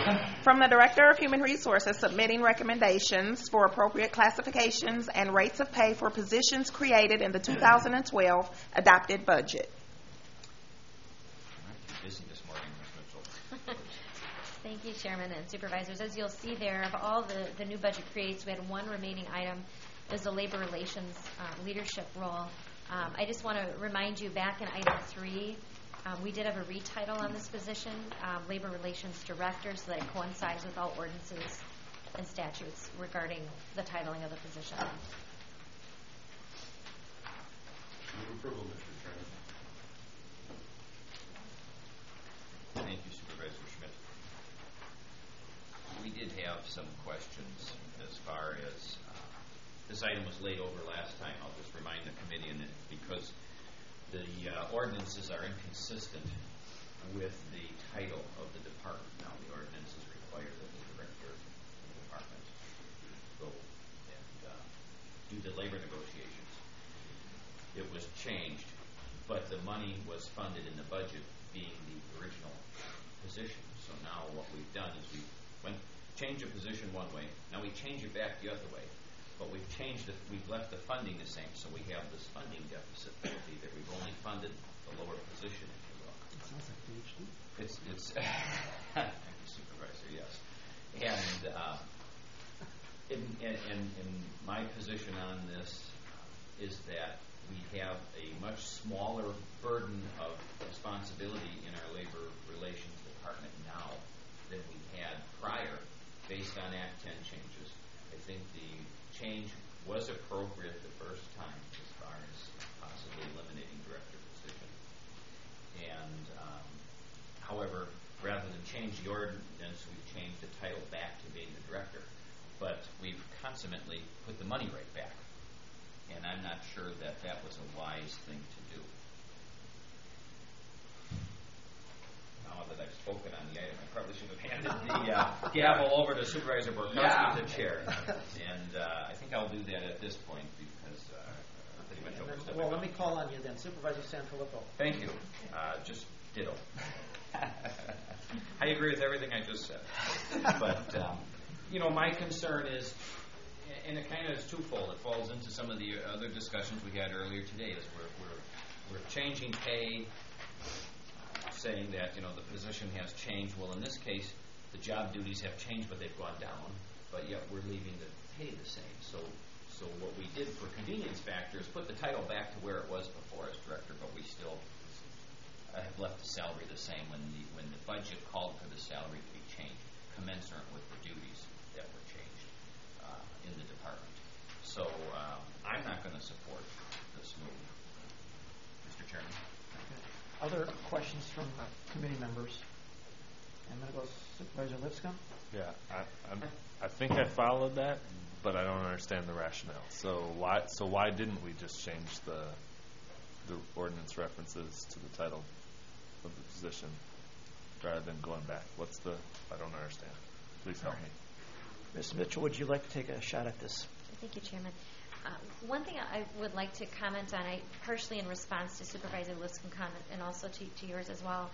From the Director of Human Resources, submitting recommendations for appropriate classifications and rates of pay for positions created in the 2012 adopted budget. Busy this morning, Ms. Mitchell. Thank you, Chairman and Supervisors. As you'll see there, of all the new budget creates, we had one remaining item. It was the Labor Relations leadership role. I just want to remind you, back in item 3, we did have a retitle on this position, Labor Relations Director, so that it coincides with all ordinances and statutes regarding the titling of the position. Move approval, Mr. Chairman. Thank you, Supervisor Schmidt. We did have some questions as far as this item was laid over last time. I'll just remind the committee, and because the ordinances are inconsistent with the title of the department. Now, the ordinances require that the director of the department go and do the labor negotiations. It was changed, but the money was funded in the budget being the original position. So now what we've done is changed a position one way. Now we change it back the other way. But we've changed it. We've left the funding the same, so we have this funding deficit penalty that we've only funded the lower position, if you will. It sounds like PhD. It's thank you, Supervisor. Yes, and in my position on this is that we have a much smaller burden of responsibility in our labor relations department now than we had prior, based on Act 10 changes. I think the change was appropriate the first time as far as possibly eliminating director position. And however, rather than change the ordinance, we've changed the title back to being the director. But we've consummately put the money right back. And I'm not sure that that was a wise thing to do. Now that I've spoken on the item, I probably should have handed the gavel over to Supervisor Borkowski, the chair. And I think I'll do that at this point because pretty much overstepped. Well, let me call on you then. Supervisor Sanfilippo. Thank you. Just ditto. I agree with everything I just said. But, my concern is, and it kind of is twofold. It falls into some of the other discussions we had earlier today, is we're changing pay, saying that the position has changed. Well, in this case, the job duties have changed, but they've gone down. But yet we're leaving the pay the same. So what we did for convenience factor is put the title back to where it was before as director, but we still have left the salary the same when the budget called for the salary to be changed, commensurate with the duties that were changed in the department. So I'm not going to support this move, Mr. Chairman. Other questions from committee members? I'm going to go Supervisor Lipscomb. Yeah, I think I followed that, but I don't understand the rationale. So why didn't we just change the ordinance references to the title of the position rather than going back? I don't understand. Please help me. Ms. Mitchell, would you like to take a shot at this? Thank you, Chairman. One thing I would like to comment on, partially in response to Supervisor Lipscomb's comment and also to yours as well.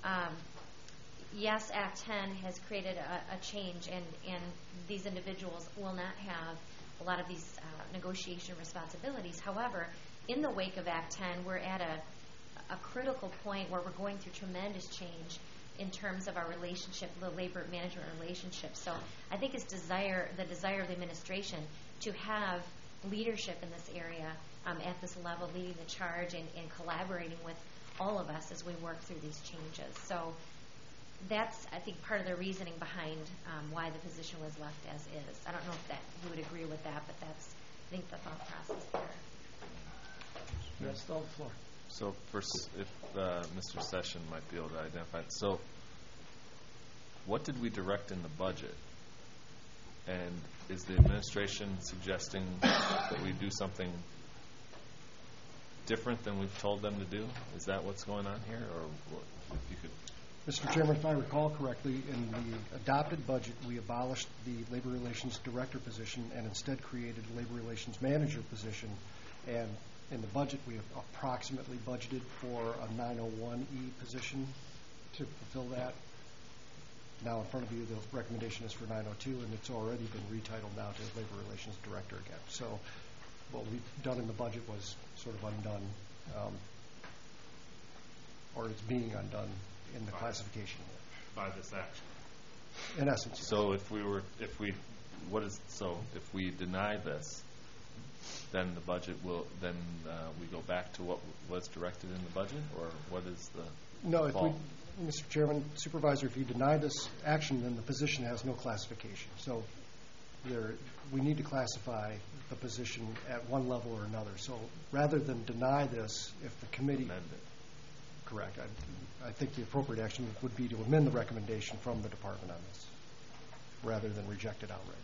Yes, Act 10 has created a change, and these individuals will not have a lot of these negotiation responsibilities. However, in the wake of Act 10, we're at a critical point where we're going through tremendous change in terms of our relationship, the labor management relationship. So I think it's the desire of the administration to have leadership in this area at this level, leading the charge and collaborating with all of us as we work through these changes. So that's, I think, part of the reasoning behind why the position was left as is. I don't know if you would agree with that, but that's, I think, the thought process there. Yes, still on the floor. So if Mr. Session might be able to identify it. So what did we direct in the budget? And is the administration suggesting that we do something different than we've told them to do? Is that what's going on here? Or if you could... Mr. Chairman, if I recall correctly, in the adopted budget, we abolished the Labor Relations Director position and instead created a Labor Relations Manager position. And in the budget, we have approximately budgeted for a 901E position to fulfill that. now in front of you, the recommendation is for 902, and it's already been retitled now to Labor Relations Director again. So what we've done in the budget was sort of undone, or it's being undone in the classification. By this action. In essence. So if we deny this, then the budget will, then we go back to what was directed in the budget, or what is the No, fault? Mr. Chairman, Supervisor, if you deny this action, then the position has no classification. So we need to classify the position at one level or another. So rather than deny this, if the committee... Amend it. Correct. I think the appropriate action would be to amend the recommendation from the department on this, rather than reject it outright.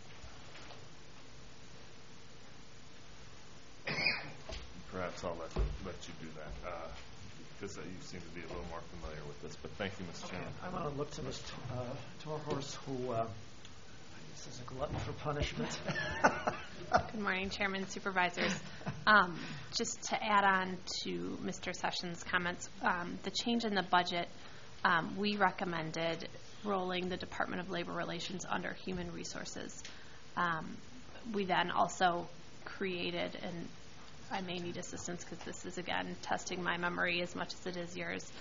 Perhaps I'll let you do that, because you seem to be a little more familiar with this. But thank you, Mr. Chairman. I want to look to Ms. Torhorst, who I guess is a glutton for punishment. Good morning, Chairman, Supervisors. Just to add on to Mr. Sessions' comments, the change in the budget, we recommended rolling the Department of Labor Relations under Human Resources. We then also created, and I may need assistance because this is, again, testing my memory as much as it is yours.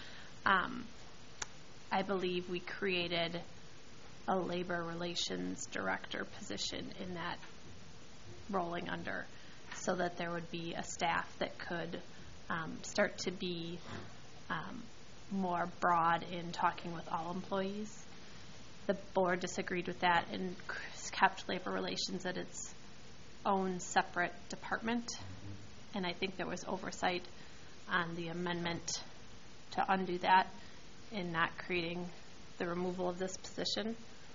I believe we created a Labor Relations Director position in that rolling under, so that there would be a staff that could start to be more broad in talking with all employees. The board disagreed with that and kept Labor Relations at its own separate department, and I think there was oversight on the amendment to undo that in not creating the removal of this position.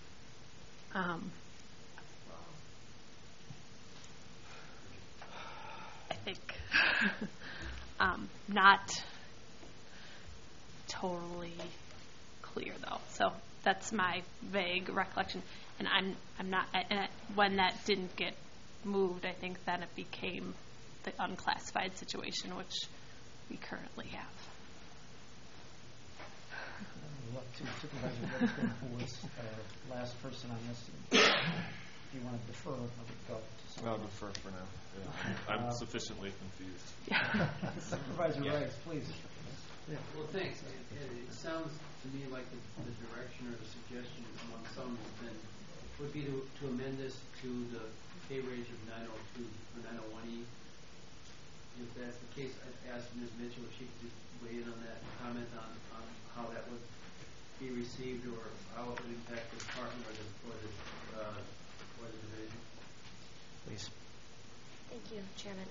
I think not totally clear though. So that's my vague recollection, and I'm not. And when that didn't get moved, I think then it became the unclassified situation, which we currently have. Look to Supervisor Whitcomb, who was last person on this. If you want to defer, go. I'll defer for now. Yeah. I'm sufficiently confused. Supervisor Rice, please. Yeah. Well, thanks. It sounds to me like the direction or the suggestion among some would be to amend this to the pay range of 902 or 901E. If that's the case, I'd ask Ms. Mitchell if she could just weigh in on that and comment on how that would be received or how it would impact the department or the division. Please. Thank you, Chairman.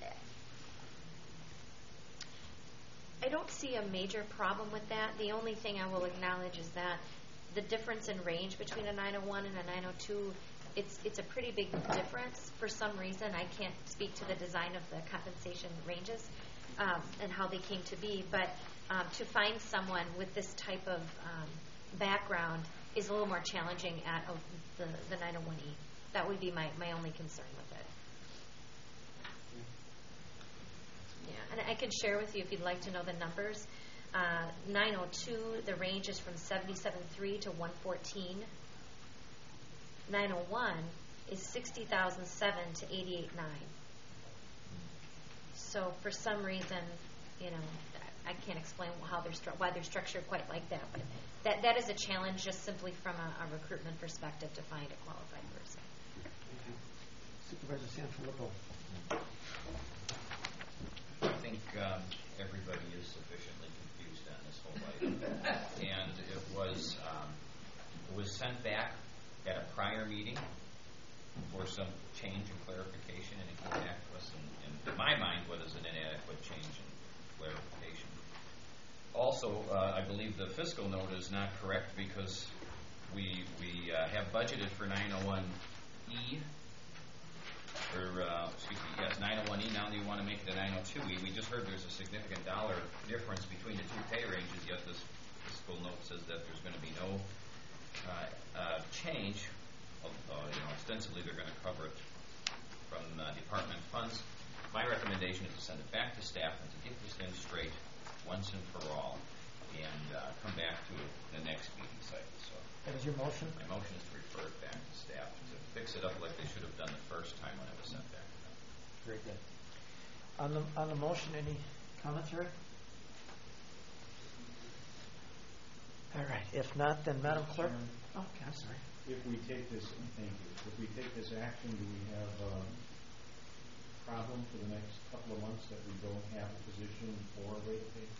I don't see a major problem with that. The only thing I will acknowledge is that the difference in range between a 901 and a 902, it's a pretty big difference. For some reason, I can't speak to the design of the compensation ranges and how they came to be, but to find someone with this type of background is a little more challenging at the 901E. That would be my only concern with it. Yeah, and I can share with you if you'd like to know the numbers. 902, the range is from 77.3 to 114. 901 is 60,007 to 88.9. So for some reason, I can't explain why they're structured quite like that, but that is a challenge just simply from a recruitment perspective to find a qualified person. Supervisor Sanfilippo. I think everybody is sufficiently confused on this whole item, and it was sent back at a prior meeting for some change and clarification, and it came back to us in my mind what is an inadequate change and clarification. Also, I believe the fiscal note is not correct because we have budgeted for 901E, or 901E. Now you want to make it a 902E. We just heard there's a significant dollar difference between the two pay ranges, yet this fiscal note says that there's going to be no change. Ostensibly they're going to cover it from department funds. My recommendation is to send it back to staff and to get this thing straight once and for all, and come back to the next meeting cycle. So That was your motion? My motion is to refer it back to staff to fix it up like they should have done the first time when it was sent back to them. Very good. On the motion, any commentary? All right. If not, then Madam Clerk. Oh, okay, I'm sorry. If we take this, thank you. If we take this action, do we have a problem for the next couple of months that we don't have a position for rate of pay?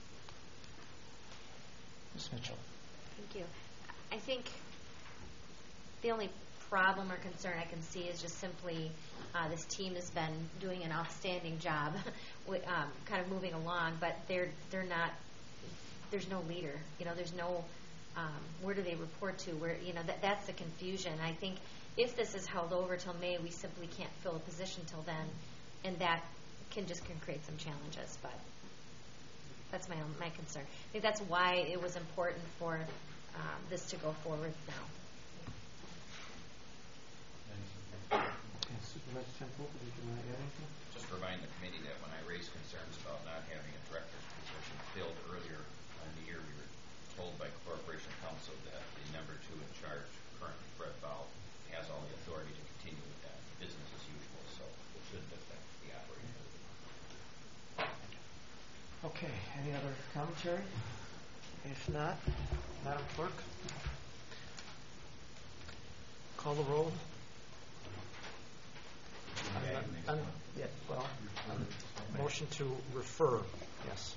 Ms. Mitchell. Thank you. I think the only problem or concern I can see is just simply this team has been doing an outstanding job, with, kind of moving along, but they're not. There's no leader. There's no. Where do they report to? Where that's the confusion. I think if this is held over till May, we simply can't fill a position till then, and that can create some challenges. But that's my concern. I think that's why it was important for this to go forward now. Supervisor Temple, did you want to add anything? Just remind the committee that when I raised concerns about not having a director's position filled earlier in the year, we were told by Corporation Counsel that the number 2 in charge, currently Fred Bow, has all the authority to continue with that business as usual, so it shouldn't affect the operation. Okay. Any other commentary? If not, Madam Clerk, call the roll. Motion to refer, yes.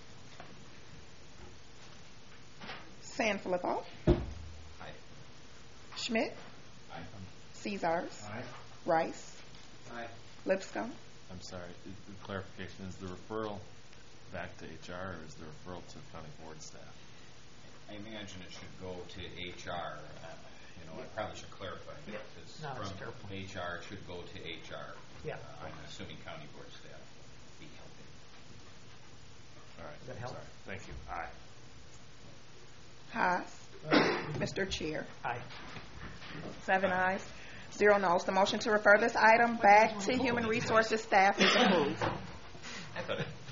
Sanfilippo. Aye. Schmidt. Aye. Caesars. Aye. Rice. Aye. Lipscomb. I'm sorry, the clarification, is the referral back to HR or is the referral to county board staff? I imagine it should go to HR. I probably should clarify that. Because No, that's from fair. HR, it should go to HR. Yeah. I'm assuming county board staff be helping. All right. Does that help? Sorry. Thank you. Aye. Haas. Mr. Chair. Aye. 7 ayes, 0 noes. The motion to refer this item back to Human Resources staff is approved. I thought it